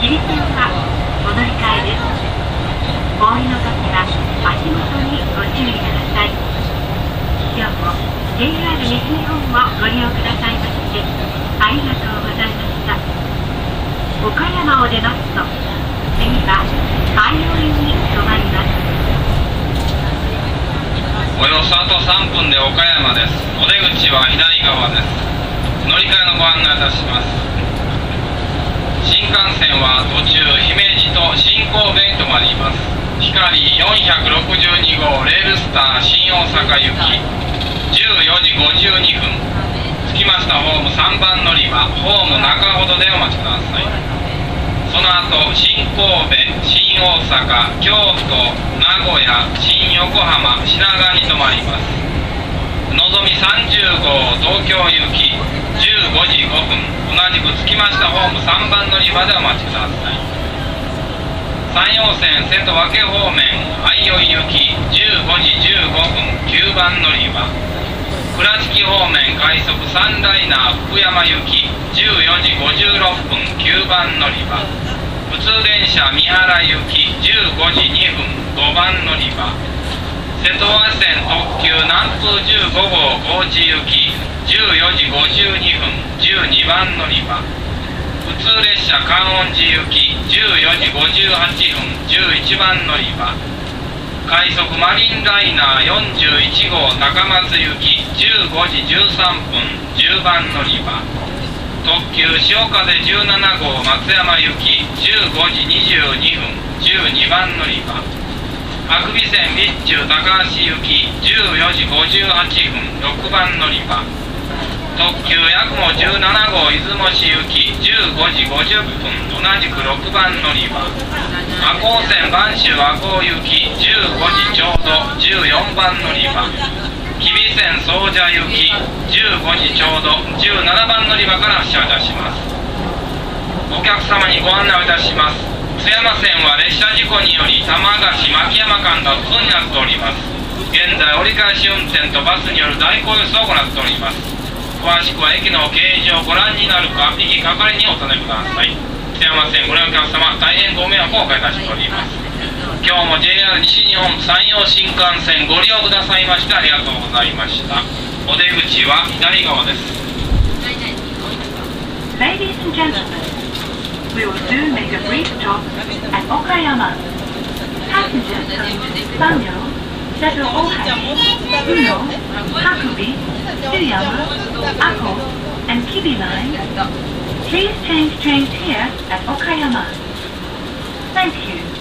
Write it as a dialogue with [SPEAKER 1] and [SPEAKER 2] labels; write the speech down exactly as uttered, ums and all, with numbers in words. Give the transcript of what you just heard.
[SPEAKER 1] 吉備線はお乗り換えです。お降りの時は足元にご注意ください。今日も ジェイアール 西日本をご利用くださいましてありがとうございました。岡山を出ますと次は相生に停まります。
[SPEAKER 2] およそあとさんぷんで岡山です。お出口は左側です。乗り換えのご案内いたします。新幹線は途中姫路と新神戸に停まります。光よんひゃくろくじゅうに号レールスター新大阪行きじゅうよじごじゅうにふん、着きましたホームさんばん乗り場ホーム中ほどでお待ちください。その後新神戸、新大阪、京都、名古屋、新横浜、品川に停まります。のぞみさんじゅう号東京行きじゅうごじごふん、同じく着きましたホームさんばん乗り場でお待ちください。山陽線瀬戸分方面相生行きじゅうごじじゅうごふん、きゅうばん乗り場。倉敷方面快速サンライナー福山行きじゅうよじごじゅうろっぷん、きゅうばん乗り場。普通電車三原行きじゅうごじにふん、ごばん乗り場。瀬戸和線特急南風じゅうご号高知行きじゅうよじごじゅうにふん、じゅうにばん乗り場。普通列車観音寺行きじゅうよじごじゅうはっぷん、じゅういちばん乗り場。快速マリンライナーよんじゅういち号高松行きじゅうごじじゅうさんぷん、じゅうばん乗り場。特急潮風じゅうなな号松山行きじゅうごじにじゅうにふん、じゅうにばん乗り場。白尾線備中高橋行きじゅうよじごじゅうはっぷん、ろくばん乗り場。特急やくもじゅうなな号出雲市行きじゅうごじごじゅっぷん、同じくろくばん乗り場。赤穂線播州赤穂行きじゅうごじちょうど、じゅうよんばん乗り場。吉備線総社行きじゅうごじちょうど、じゅうななばん乗り場から発車いたします。お客様にご案内をいたします。津山線は列車事故により玉垣牧山間が不通になっております。現在折り返し運転とバスによる代行輸送を行っております。詳しくは駅の掲示をご覧になるか右係にお尋ねください。津山線ご利用のお客様、大変ご迷惑をおかけいたしております。今日も ジェイアール 西日本山陽新幹線ご利用くださいましてありがとうございました。お出口は左側です。
[SPEAKER 1] Ladies and gentlemen, we will soon make a brief stop at Okayama. Passengers from Sanyo, Seto Ohashi, Uno, Hakubi, Tsuyama, Ako, and Kibi lines, please change trains here at Okayama. Thank you.